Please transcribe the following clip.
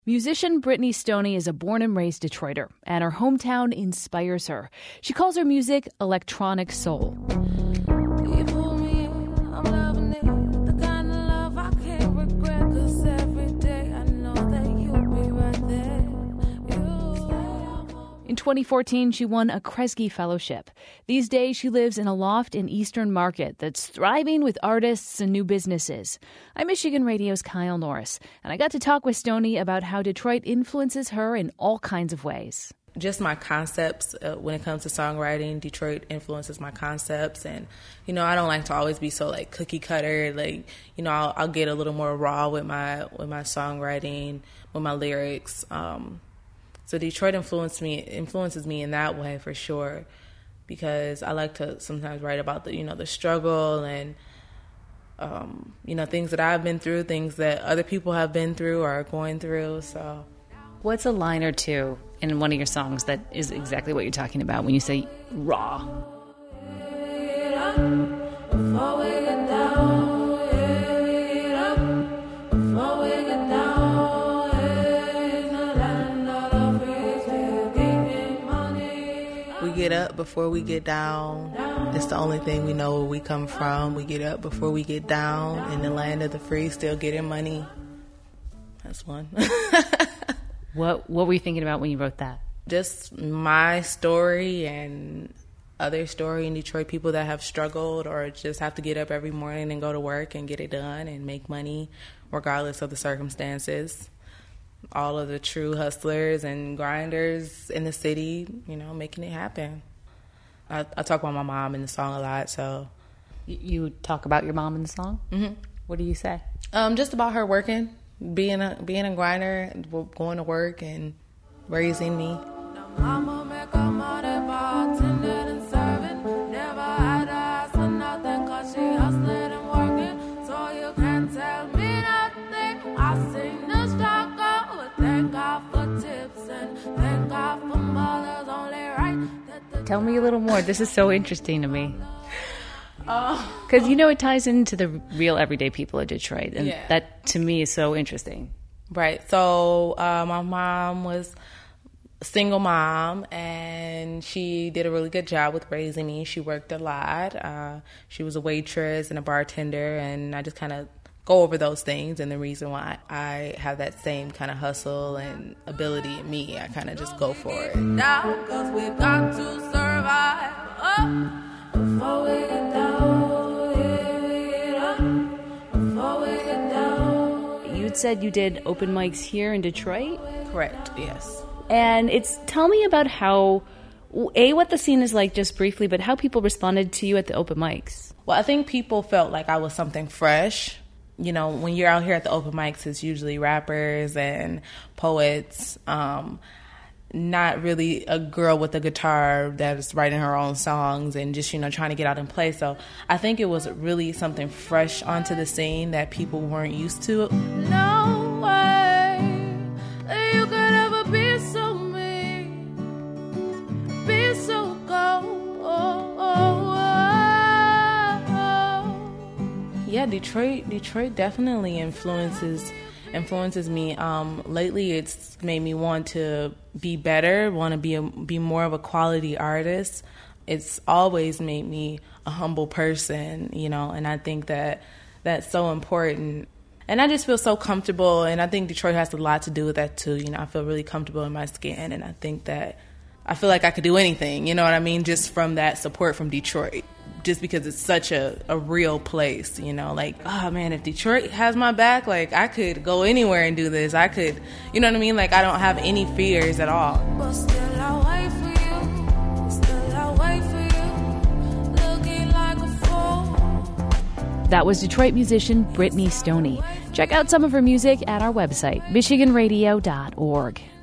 Musician Brittany Stoney is a born and raised Detroiter, and her hometown inspires her. She calls her music electronic soul. In 2014, she won a Kresge Fellowship. These days, she lives in a loft in Eastern Market that's thriving with artists and new businesses. I'm Michigan Radio's Kyle Norris, and I got to talk with Stoney about how Detroit influences her in all kinds of ways. Just my concepts when it comes to songwriting. Detroit influences my concepts, and I don't like to always be so cookie cutter. I'll get a little more raw with my songwriting, with my lyrics. So Detroit influences me in that way for sure, because I like to sometimes write about the struggle and things that I've been through, things that other people have been through or are going through. So, what's a line or two in one of your songs that is exactly what you're talking about when you say raw? Get up before we get down. It's the only thing we know where we come from. We get up before we get down. In the land of the free, still getting money. That's one. What were you thinking about when you wrote that? Just my story and other story in Detroit, people that have struggled or just have to get up every morning and go to work and get it done and make money regardless of the circumstances. All of the true hustlers and grinders in the city, making it happen. I talk about my mom in the song a lot, so. You talk about your mom in the song? Mm-hmm. What do you say? Just about her working, being a grinder, going to work and raising me. Mama make a money bartending and serving. Never had to ask for nothing 'cause she hustling and working. So you can't tell me nothing. I sing the struggle. Thank God for tips and thank God for mothers, only right. Tell me a little more. This is so interesting to me. Because, it ties into the real everyday people of Detroit. And that, to me, is so interesting. Right. So my mom was a single mom, and she did a really good job with raising me. She worked a lot. She was a waitress and a bartender, and I just kind of go over those things, and the reason why I have that same kind of hustle and ability in me, I kind of just go for it. Now, 'cause we've got to survive. Before we get down, You'd said you did open mics here in Detroit? Correct, yes. And tell me about how, what the scene is like just briefly, but how people responded to you at the open mics. Well, I think people felt like I was something fresh. When you're out here at the open mics, it's usually rappers and poets, not really a girl with a guitar that is writing her own songs and just, trying to get out and play. So I think it was really something fresh onto the scene that people weren't used to. No way that you could ever be so mean, be so cold. Yeah, Detroit definitely influences me. Lately, it's made me want to be better, want to be more of a quality artist. It's always made me a humble person, and I think that that's so important. And I just feel so comfortable, and I think Detroit has a lot to do with that too. I feel really comfortable in my skin, and I think that I feel like I could do anything, just from that support from Detroit. Just because it's such a real place, oh man, if Detroit has my back, I could go anywhere and do this. I could, I don't have any fears at all. But still I wait for you, still I wait for you, looking like a fool. That was Detroit musician Brittany Stoney. Check out some of her music at our website, michiganradio.org.